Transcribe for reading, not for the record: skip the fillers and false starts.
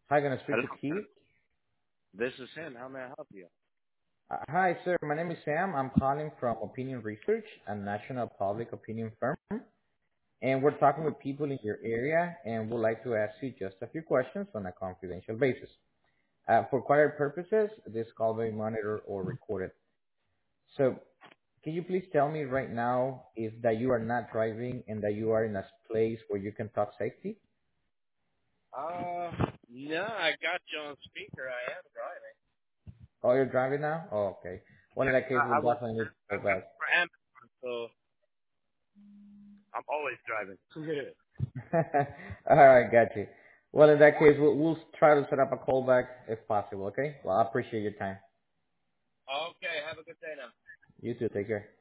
Hi, gonna speak Hello. to Keith. This is him. How may I help you? Hi, sir. My name is Sam. I'm calling from Opinion Research, a national public opinion firm, and we're talking with people in your area, and would like to ask you just a few questions on a confidential basis. For quality purposes, this call may be monitored or recorded. So, can you please tell me right now if that you are not driving and that you are in a place where you can talk safety? No, I got you on speaker. I am driving. Oh, you're driving now? Oh, okay. Well, in Yeah, that case, we'll I was. definitely need to I go work back. for Amazon, so I'm always driving. Yeah. All right, got you. Well, in that case, we'll try to set up a call back if possible, okay? Well, I appreciate your time. Okay. Have a good day now. You too. Take care.